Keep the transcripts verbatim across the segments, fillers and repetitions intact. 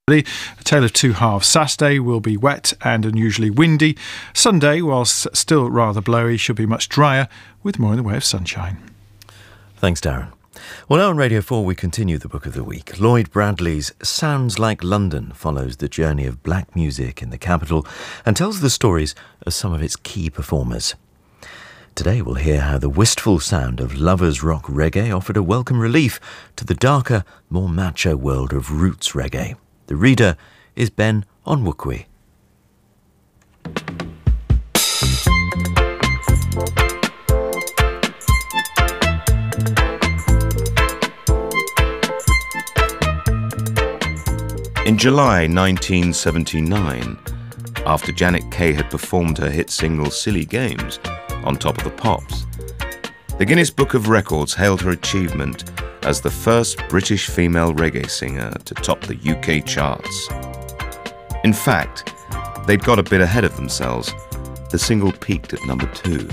A tale of two halves. Saturday will be wet and unusually windy. Sunday, whilst still rather blowy, should be much drier with more in the way of sunshine. Thanks, Darren. Well, now on Radio four we continue the Book of the Week. Lloyd Bradley's Sounds Like London follows the journey of black music in the capital and tells the stories of some of its key performers. Today we'll hear how the wistful sound of lovers rock reggae offered a welcome relief to the darker, more macho world of roots reggae. The reader is Ben Onwukwe. In July nineteen seventy-nine, after Janet Kay had performed her hit single Silly Games on Top of the Pops, the Guinness Book of Records hailed her achievement as the first British female reggae singer to top the U K charts. In fact, they'd got a bit ahead of themselves. The single peaked at number two.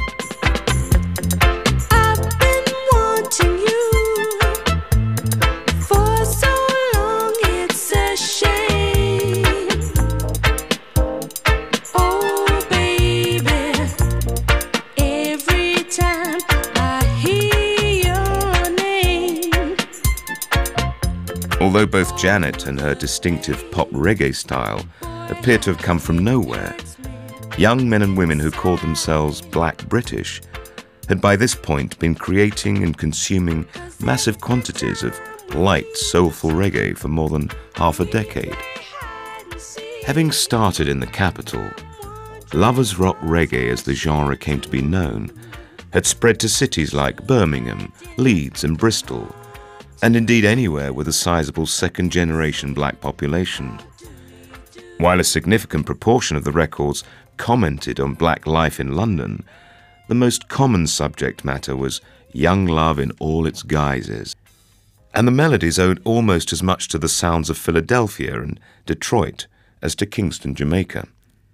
Although both Janet and her distinctive pop reggae style appear to have come from nowhere, young men and women who called themselves Black British had by this point been creating and consuming massive quantities of light, soulful reggae for more than half a decade. Having started in the capital, lovers rock reggae, as the genre came to be known, had spread to cities like Birmingham, Leeds and Bristol, and indeed anywhere with a sizable second-generation black population. While a significant proportion of the records commented on black life in London, the most common subject matter was young love in all its guises, and the melodies owed almost as much to the sounds of Philadelphia and Detroit as to Kingston, Jamaica.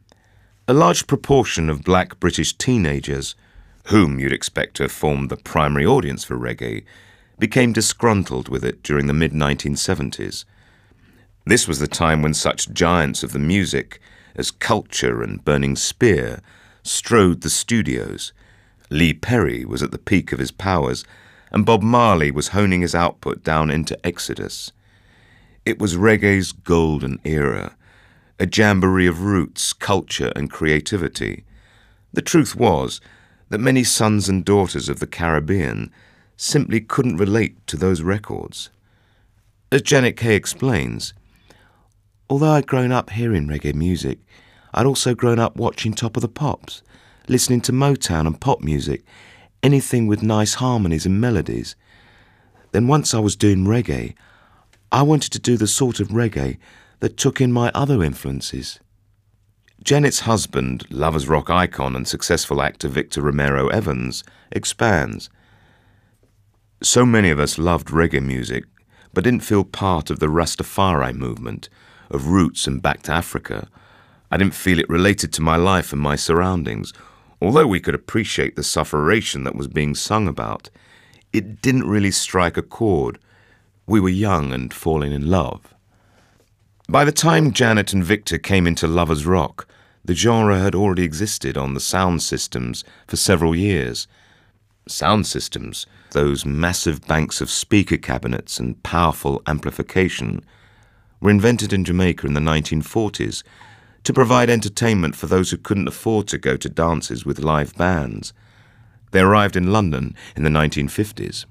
A large proportion of black British teenagers, whom you'd expect to have formed the primary audience for reggae, became disgruntled with it during the mid nineteen seventies. This was the time when such giants of the music as Culture and Burning Spear strode the studios. Lee Perry was at the peak of his powers, and Bob Marley was honing his output down into Exodus. It was reggae's golden era, a jamboree of roots, culture and creativity. The truth was that many sons and daughters of the Caribbean simply couldn't relate to those records. As Janet Kay explains, although I'd grown up hearing reggae music, I'd also grown up watching Top of the Pops, listening to Motown and pop music, anything with nice harmonies and melodies. Then once I was doing reggae, I wanted to do the sort of reggae that took in my other influences. Janet's husband, lovers rock icon and successful actor Victor Romero Evans, expands. So many of us loved reggae music, but didn't feel part of the Rastafari movement, of roots and back to Africa. I didn't feel it related to my life and my surroundings. Although we could appreciate the sufferation that was being sung about, it didn't really strike a chord. We were young and falling in love. By the time Janet and Victor came into lovers rock, the genre had already existed on the sound systems for several years. Sound systems, those massive banks of speaker cabinets and powerful amplification, were invented in Jamaica in the nineteen forties to provide entertainment for those who couldn't afford to go to dances with live bands. They arrived in London in the nineteen fifties.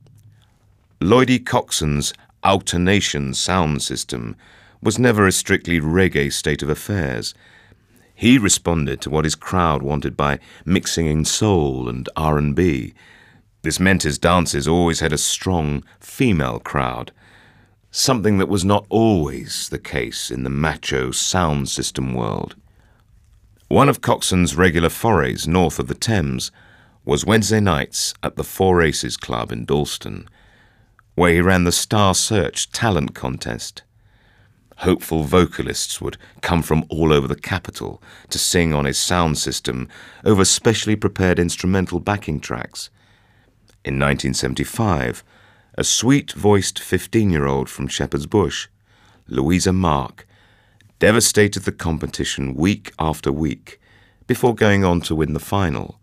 Lloydie Coxon's Alternation sound system was never a strictly reggae state of affairs. He responded to what his crowd wanted by mixing in soul and R and B. This meant his dances always had a strong female crowd, something that was not always the case in the macho sound system world. One of Coxon's regular forays north of the Thames was Wednesday nights at the Four Aces Club in Dalston, where he ran the Star Search talent contest. Hopeful vocalists would come from all over the capital to sing on his sound system over specially prepared instrumental backing tracks. In nineteen seventy-five, a sweet-voiced fifteen-year-old from Shepherd's Bush, Louisa Mark, devastated the competition week after week before going on to win the final.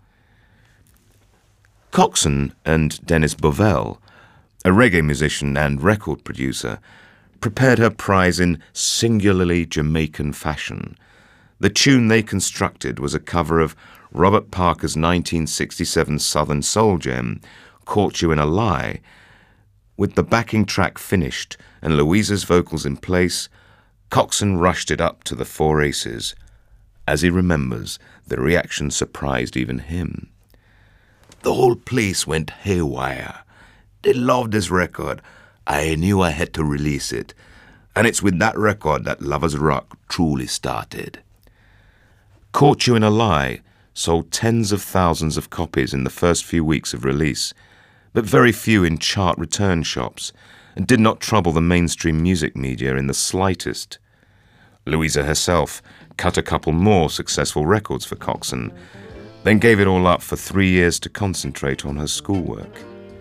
Coxon and Dennis Bovell, a reggae musician and record producer, prepared her prize in singularly Jamaican fashion. The tune they constructed was a cover of Robert Parker's nineteen sixty-seven Southern Soul gem, Caught You in a Lie. With the backing track finished and Louisa's vocals in place, Coxon rushed it up to the four aces. As he remembers, the reaction surprised even him. The whole place went haywire. They loved this record. I knew I had to release it. And it's with that record that Lovers Rock truly started. Caught You in a Lie sold tens of thousands of copies in the first few weeks of release, but very few in chart return shops, and did not trouble the mainstream music media in the slightest. Louisa herself cut a couple more successful records for Coxon, then gave it all up for three years to concentrate on her schoolwork.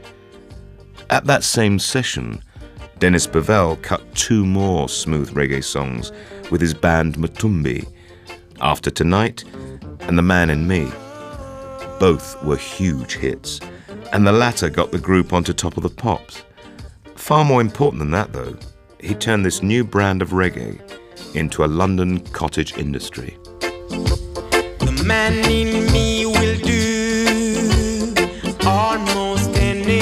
At that same session, Dennis Bovell cut two more smooth reggae songs with his band Matumbi, After Tonight and The Man in Me. Both were huge hits, and the latter got the group onto Top of the Pops. Far more important than that, though, he turned this new brand of reggae into a London cottage industry. The man in me will do almost any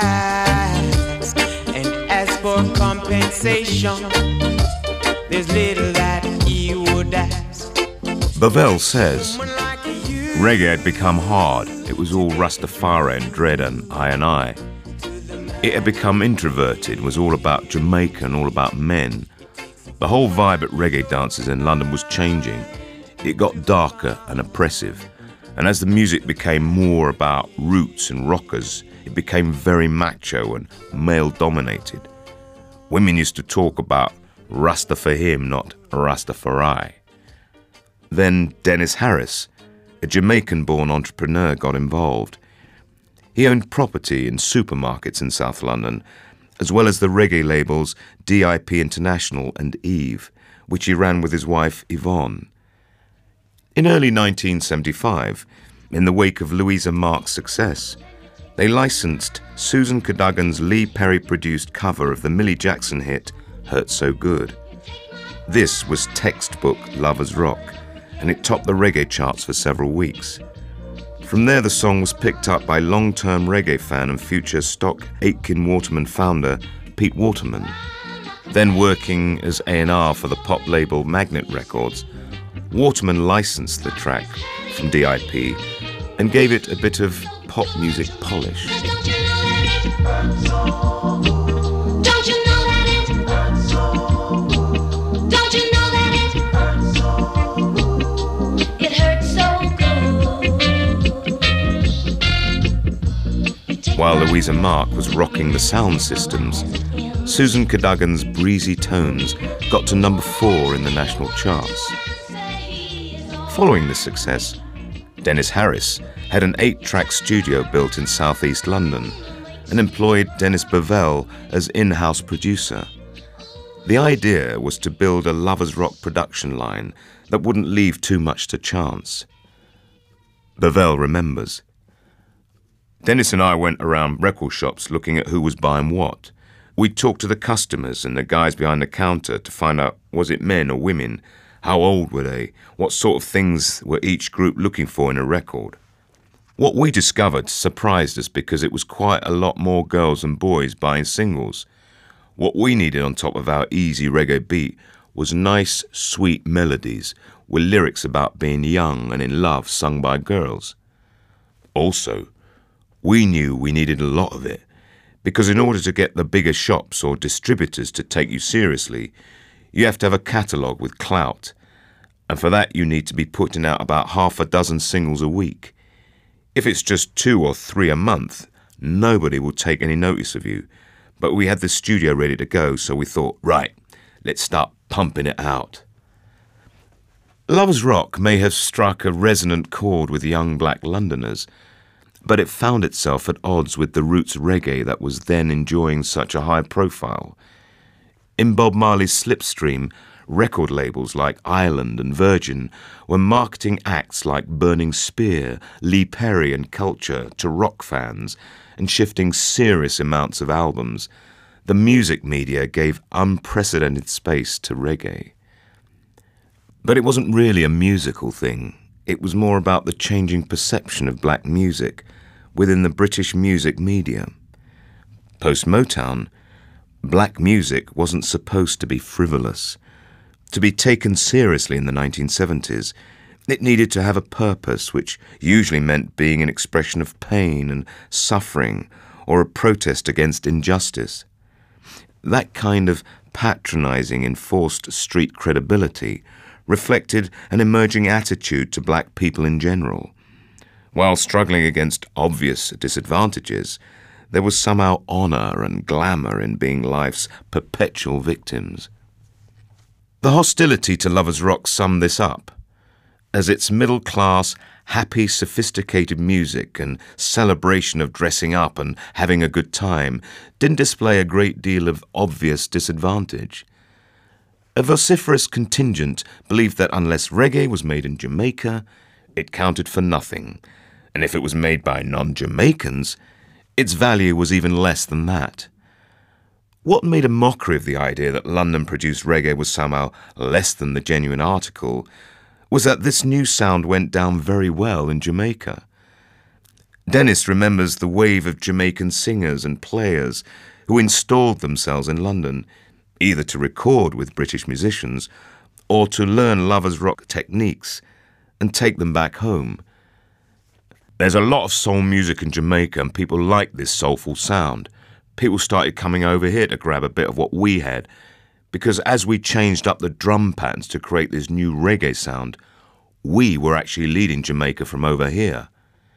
task, and as for compensation, there's little that he would ask. Bovell says, reggae had become hard. It was all Rastafari and Dread and I and I. It had become introverted, was all about Jamaica and all about men. The whole vibe at reggae dances in London was changing. It got darker and oppressive, and as the music became more about roots and rockers, it became very macho and male-dominated. Women used to talk about Rasta for him, not Rastafari. Then Dennis Harris, a Jamaican-born entrepreneur, got involved. He owned property in supermarkets in South London, as well as the reggae labels D I P International and Eve, which he ran with his wife Yvonne. In early nineteen seventy-five, in the wake of Louisa Mark's success, they licensed Susan Cadogan's Lee Perry-produced cover of the Millie Jackson hit Hurt So Good. This was textbook Lovers Rock, and it topped the reggae charts for several weeks. From there, the song was picked up by long-term reggae fan and future Stock Aitken Waterman founder Pete Waterman. Then working as A and R for the pop label Magnet Records, Waterman licensed the track from D I P and gave it a bit of pop music polish. While Louisa Mark was rocking the sound systems, Susan Cadogan's breezy tones got to number four in the national charts. Following this success, Dennis Harris had an eight-track studio built in southeast London and employed Dennis Bovell as in-house producer. The idea was to build a Lovers Rock production line that wouldn't leave too much to chance. Bovell remembers, Dennis and I went around record shops looking at who was buying what. We'd talk to the customers and the guys behind the counter to find out, was it men or women? How old were they? What sort of things were each group looking for in a record? What we discovered surprised us because it was quite a lot more girls than boys buying singles. What we needed on top of our easy reggae beat was nice, sweet melodies with lyrics about being young and in love sung by girls. Also, we knew we needed a lot of it, because in order to get the bigger shops or distributors to take you seriously, you have to have a catalogue with clout, and for that you need to be putting out about half a dozen singles a week. If it's just two or three a month, nobody will take any notice of you, but we had the studio ready to go, so we thought, right, let's start pumping it out. Lovers Rock may have struck a resonant chord with young black Londoners, but it found itself at odds with the roots reggae that was then enjoying such a high profile. In Bob Marley's slipstream, record labels like Island and Virgin were marketing acts like Burning Spear, Lee Perry and Culture to rock fans and shifting serious amounts of albums. The music media gave unprecedented space to reggae. But it wasn't really a musical thing. It was more about the changing perception of black music within the British music media. Post-Motown, black music wasn't supposed to be frivolous. To be taken seriously in the nineteen seventies, it needed to have a purpose, which usually meant being an expression of pain and suffering or a protest against injustice. That kind of patronizing enforced street credibility reflected an emerging attitude to black people in general. While struggling against obvious disadvantages, there was somehow honor and glamour in being life's perpetual victims. The hostility to lovers' rock summed this up, as its middle-class, happy, sophisticated music and celebration of dressing up and having a good time didn't display a great deal of obvious disadvantage. A vociferous contingent believed that unless reggae was made in Jamaica, it counted for nothing, and if it was made by non-Jamaicans, its value was even less than that. What made a mockery of the idea that London-produced reggae was somehow less than the genuine article was that this new sound went down very well in Jamaica. Dennis remembers the wave of Jamaican singers and players who installed themselves in London, either to record with British musicians or to learn lovers' rock techniques and take them back home. There's a lot of soul music in Jamaica and people like this soulful sound. People started coming over here to grab a bit of what we had, because as we changed up the drum patterns to create this new reggae sound, we were actually leading Jamaica from over here.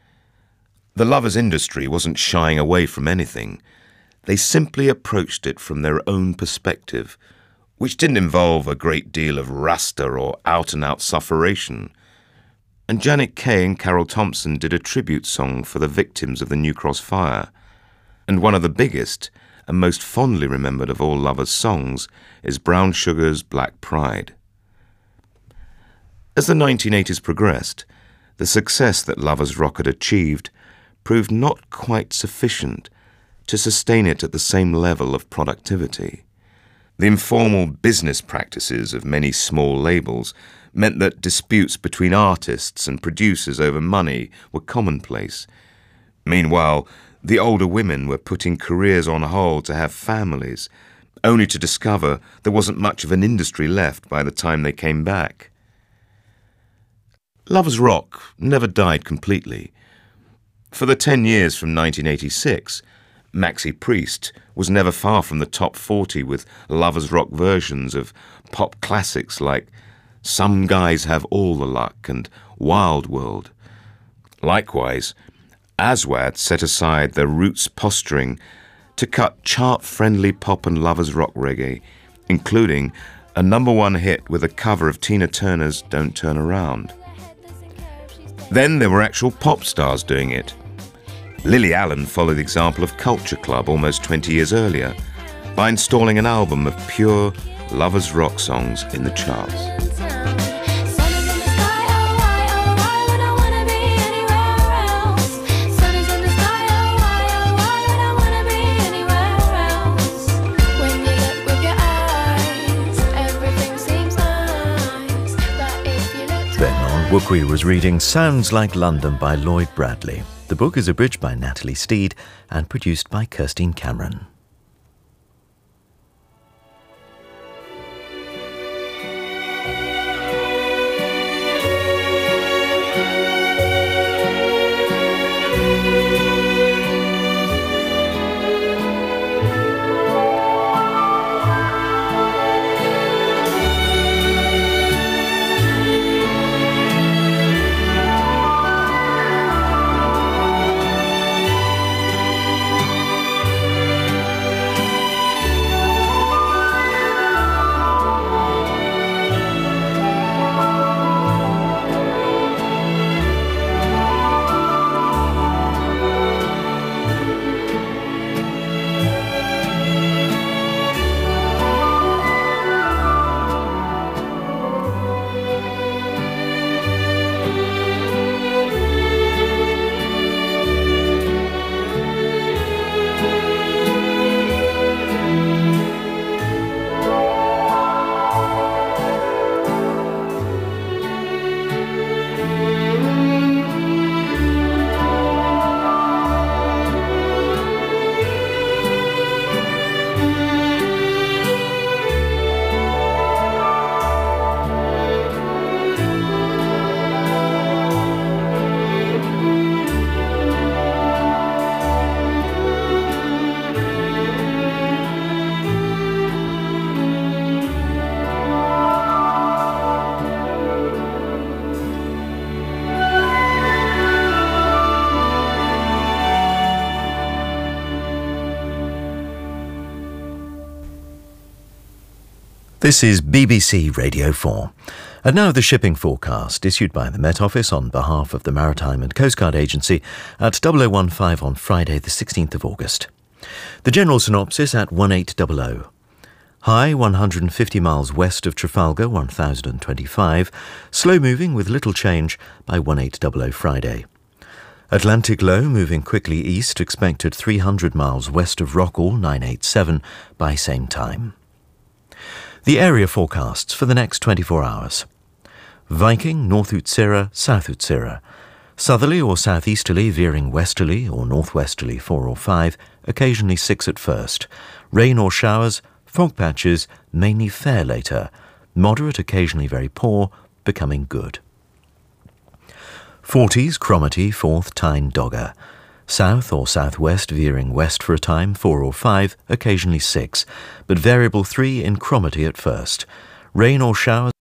The lovers industry wasn't shying away from anything. They simply approached it from their own perspective, which didn't involve a great deal of rasta or out-and-out sufferation. And Janet Kay and Carol Thompson did a tribute song for the victims of the New Cross fire. And one of the biggest and most fondly remembered of all lovers' songs is Brown Sugar's Black Pride. As the nineteen eighties progressed, the success that lovers' rock had achieved proved not quite sufficient to sustain it at the same level of productivity. The informal business practices of many small labels meant that disputes between artists and producers over money were commonplace. Meanwhile, the older women were putting careers on hold to have families, only to discover there wasn't much of an industry left by the time they came back. Lovers' rock never died completely. For the ten years from nineteen eighty-six, Maxi Priest was never far from the top forty with lovers' rock versions of pop classics like Some Guys Have All the Luck and Wild World. Likewise, Aswad set aside their roots posturing to cut chart-friendly pop and lovers' rock reggae, including a number one hit with a cover of Tina Turner's Don't Turn Around. Then there were actual pop stars doing it. Lily Allen followed the example of Culture Club almost twenty years earlier by installing an album of pure lovers' rock songs in the charts. Wukwi was reading Sounds Like London by Lloyd Bradley. The book is abridged by Natalie Steed and produced by Kirstine Cameron. This is B B C Radio four. And now the shipping forecast, issued by the Met Office on behalf of the Maritime and Coast Guard Agency at double oh one five on Friday the sixteenth of August. The general synopsis at eighteen hundred. High one hundred fifty miles west of Trafalgar, one thousand twenty-five. Slow moving with little change by eighteen hundred Friday. Atlantic low moving quickly east, expected three hundred miles west of Rockall, nine eighty-seven by same time. The area forecasts for the next twenty-four hours. Viking, North Utsira, South Utsira. Southerly or southeasterly, veering westerly or northwesterly four or five, occasionally six at first. Rain or showers, fog patches, mainly fair later. Moderate, occasionally very poor, becoming good. forties, Cromarty, Forth, Tyne, Dogger. South or southwest, veering west for a time, four or five, occasionally six, but variable three in Cromarty at first. Rain or showers